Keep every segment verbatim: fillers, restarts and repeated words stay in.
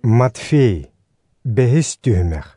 Матфей, бэхис түһүмэх.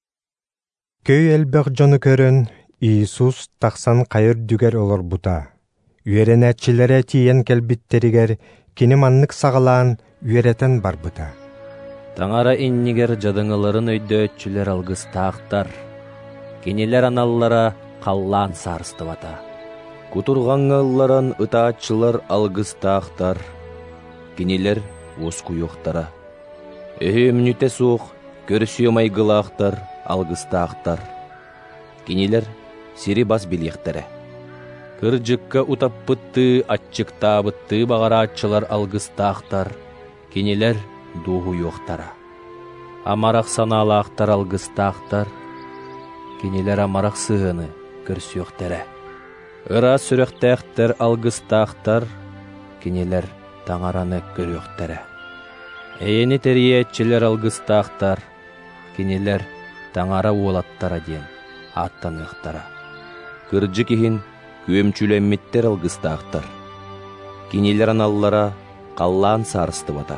Көй элбэх жону көрөн Иисус тахсан хайыр дүгер олор бута. Үеренәтчилere тиен келбиттеригер кини маннык сагалаан үеретен барбыта. Таңара иннигер жадыңыларын өйдөтчүлер алгыстаактар. Кинилер аналлара қаллаан сарыстыбата. Кутурғаңылларын ытаатчылар алгыстаактар. Кинилер оскуюқтара. Өһүмнүте суох көрсүө майгылаактар алгыстаактар. Кинилер сири бас билиэхтере. Кыржыкка утаппытты аччыктаабытты багараатчылар алгыстаактар. Кинилер дуухуюохтара. Амарак санаалаактар алгыстаактар. Кинилер амарак сыыны көрсүөхтере. Ыра сүрөхтээхтер алгыстаактар. Кинилер таңараны көрүөхтере. Эйени териетчилер алгыстаактар. Кинилер таңара уолаттара диен аттаныахтара. Кыржы кихин күөмчүлеммиттер алгыстаактар. Кинилер аналлара қаллаан сарыстыбата.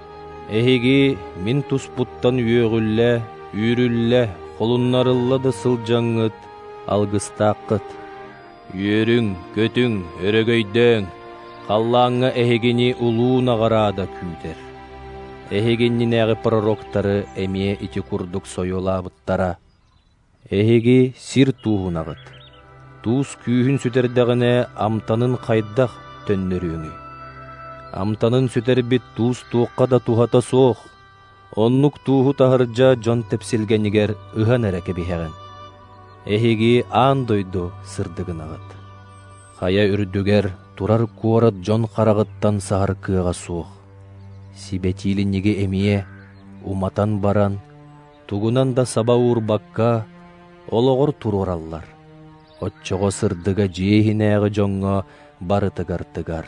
Эхиги мин туспуттан үөгүлле, үүрүлле, холуннарыллады сылжаңыт алгыстааккыт. Үөрүң, көтүң, өрөгөйдөң, қаллааңа эхигини улуун агараада күүдер. Эхигиннин эги пророктары эмие ити курдук сойолаабыттара. Эхиги сир туухунагыт. Туус күүхүн сүтердэгине амтанын хайдах төннөрүүңү. Амтанын сүтербит туус туукка да тухата соох. Оннук тууху тахыржа жон тепсилгенигер ыхан эреке бихеген. Эхиги аан дойду сырдыгынагыт. Хая үрдүгер турар куорат жон карагыттан сахар кыага суох. Сибетилинниги эмие уматан баран, тугунан да саба уурбакка ологор турураллар. Отчого сырдыга жиехинээги жоңго барытыгар-тыгар.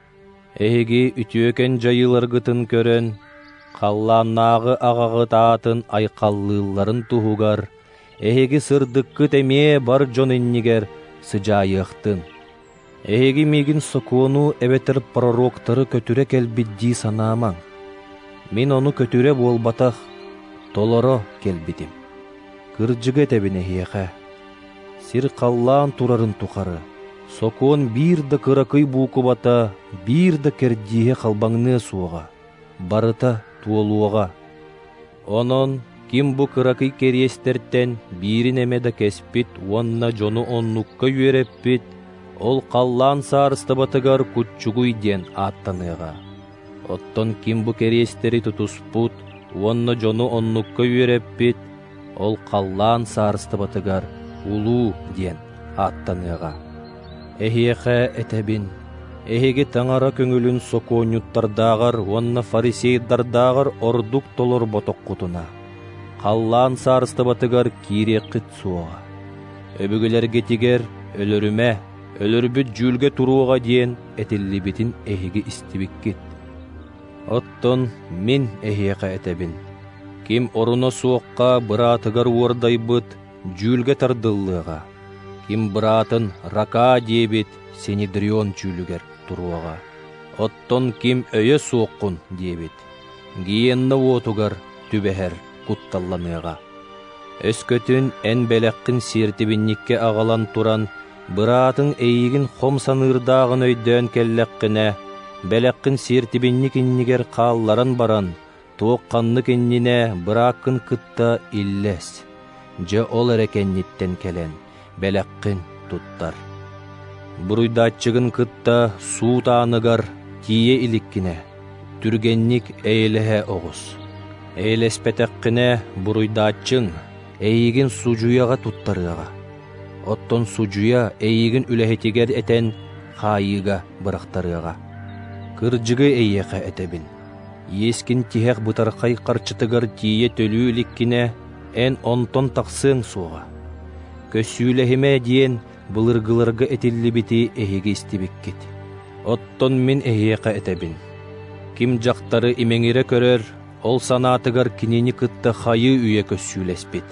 Эхиги үтүөкен жайыларгытын көрөн, қаллааннаагы агагыт аатын айкаллыылларын туһугар, эхиги сырдыккыт эмие бар жон иннигер сыжайыахтын. Эхиги мигин сокуону эбетер пророктары көтүре келбиддии санаамаң. Мин ону көтүре буолбатах, толоро келбитим. Кыржыга тебин эхиэхэ. Сир қаллаан турарын тухары. Сокуон бир да кыракый буукубата, бир да кердиихе халбаңныы суога. Барыта туолуога. Онон ким бу кыракый кериестерттен бирин эме да кеспит, уонна жону оннукка үереппит, ол қаллаан саарыстабатыгар кутчугуй ден аттаныга. Оттон ким бу кериестери тутуспут, уонна жону оннукка үереппит, ол қаллаан саарыстабатыгар улуу ден аттаныга. Эхиэхэ этебин, эхиги таңара көңүлүн сокуонюттардаагар, уонна фарисейдардаагар ордук толор ботоккутуна. Қаллаан саарыстабатыгар кириэккит суога. Өбүгүлерге тигер өлөрүмэ, өлөрбүт жүүлгэ туруога диен этиллибитин эхиги истибиккит. Оттон мин эхиэхэ этебин. Ким оруна суокка быраатыгар уордайбыт жүүлгэ тардыллыга. Ким быраатын рака диебит сенедрион жүүлүгер туруага. Оттон ким өйө суоккун диебит. Гиенна уотугар түбэхер кутталланыга. Өскөтүн эн белеккин сиертибинникке агалан туран, быраатын эйигин хом санырдаагын өйдөөн келлеккине, белеккин сиертибинник иннигер каалларан баран, туокканнык иннине бырааккын кытта иллес. Же ол эрекенниттен келен, белеккин туттар. Буруйдаатчыгын кытта суу тааныгар тие иликкине, түргенник эйлеhe оғыз. Эйлеспетеккине буруйдаатчың эйигин сужуяга туттарыга. Оттон сужуя эйигин үлэхетигер этен хайыга бырактарыга. Кыржыгы эйеха этебин. Ескин тихек бытархай карчытыгар тие төлүү иликкине эн онтон таксың суға. Көсүүлэхиме диен былыргыларга этиллибити эхиги истибиккит. Оттон мин эхиэка этебин. Ким жактары имеңире көрөр, ол санаатыгар кинини кытта хайы үйе көсүүлеспит.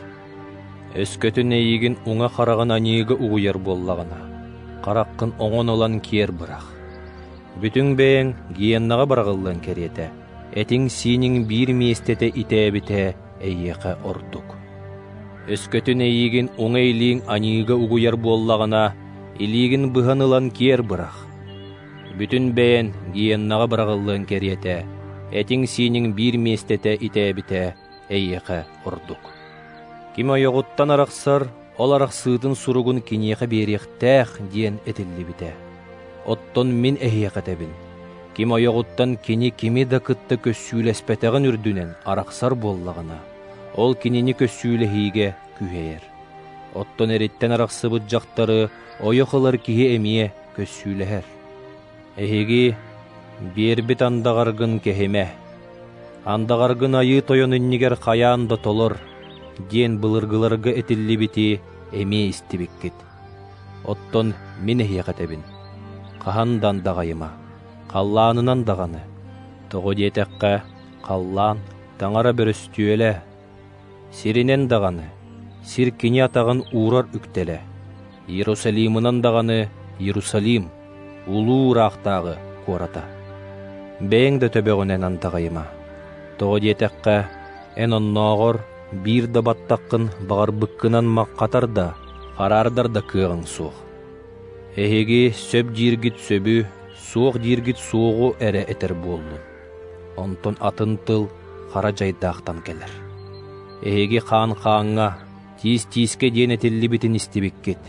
Өскөтүн эйигин уңа хараган анийыга угуяр боллагана. Караккын оңон olan kier бырах. Бүтүн бэйэн гиеннага барагыллан кериете. этиң синин бир местете итебите эйеке ордук. Өскөтүн эйигин оңейлиң анига угуяр боллагана илигин быханылан кер бырах. Бүтүн бэйэн гиеннага бырагыллын кериете, этиң синин бир местете итебите эйеке ордук. Ким ойогуттан араксар, ол араксыытын суругун киниеке бериэхтээх диэн этиллибите. Оттон мин эйекетебин. Ким ойогуттан кини кими да кытта көссүүлеспетегин үрдүнен араксар боллагана, ол кинини көссүүлэхиге күһэйэр. Оттон эриттен араксыбыт жактары ойохылар киһи эмие көссүүлэхэр. Эһиги биэрбит андагаргын кэһиме. Андагаргын айыы тойонуннигер хаяан да толор, диэн былыргыларга этиллибити эмие истибиккит. Оттон мин эйекетебин. Каһандан дагайыма, қаллаанынан даганы. Тоҕо диэтэххэ қаллаан таңара бөрөстүөлэ. Сиринен даганы, сир кини атагын уурар үктеле. Иерусалимынан даганы Иерусалим, улуу ураахтаагы куората. Бэйэң да төбөгүнен антагайыма. Тоҕо диэтэххэ эн онноогор биир да баттаккын багарбыккынан маккатар да, хараардар да кыаҕың суох. Эһиги сөп дииргит сөбү, суох дииргит суоҕу эре этер буоллун. Онтон атын тыл хара жайдаахтан келер. Эһиги хаан-хааҥҥа тиис-тииске диэн этиллибитин истибиккит.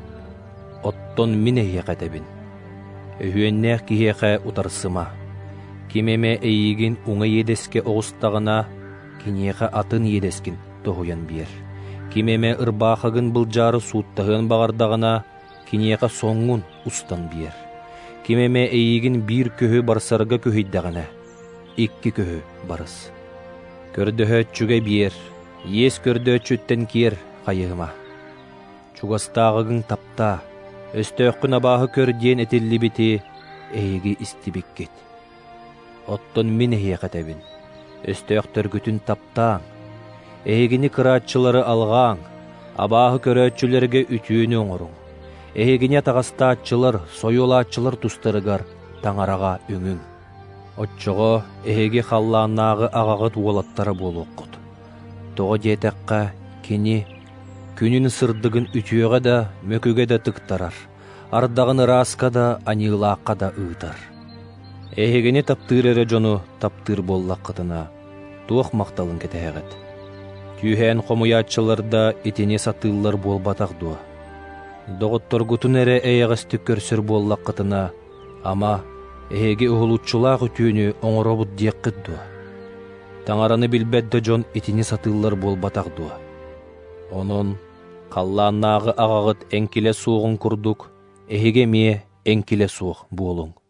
Оттон мин эйекетебин. Өһүөннээх киһиэхэ утарсыма. Кимеме эйигин уҥа иедеске оҕустаҕына, киниэхэ атын иедескин тоһуйан биэр. Кимеме ырбаахагын былдьаары сууттаһыан баҕардағына, киниэхэ соҥҥун устан биэр. Кимеме эйигин биир көһү барсарга көһүйдäҕэнэ, икки көһү барыс. Көрдөһөөччүгэ биэр, иес көрдөөччүттен киэр хайыһыма. Чугастаагыгын таптаа, өстөөхкүн абааһы көр диэн этиллибити эйиги истибиккит. Оттон мин эйекетебин. Өстөөхтөргүтүн таптааң, эйигини кыраатчылары алгааң, абааһы көрөөччүлерге үтүүнү оҥоруң. Эйигине тагастаатчылар, сойулаатчылар тустарыгар таңарага үҥүң. Отчоҕо эһиги халлааннаагы аҕаҕыт уолаттара буолуоккут. Тоҕо диэтэххэ кини күнүн сырдыгын үтүөҕэ да, мөкүгэ да тыктарар, ардагын ырааска да, аньыылаакка да ыытар. Эһигини таптыыр эрэ дьону таптыыр буоллаххытына туох макталын кетэһэҕэт. Түүһэн хомуяатчылар да итини сатыыллар буолбатах дуо. Доҕотторгутун эре эйэҕэстик көрсөр буоллаххытына, ама эһиги уһулуччулаах үтүүнү оҥоробут диэккит дуо. Таңараны билбэт да дьон итини сатыыллар буолбатах дуо. Онон халлааннаагы аҕаҕыт эҥкилэ суоҕун курдук, эһиге мие эҥкилэ суох буолуң.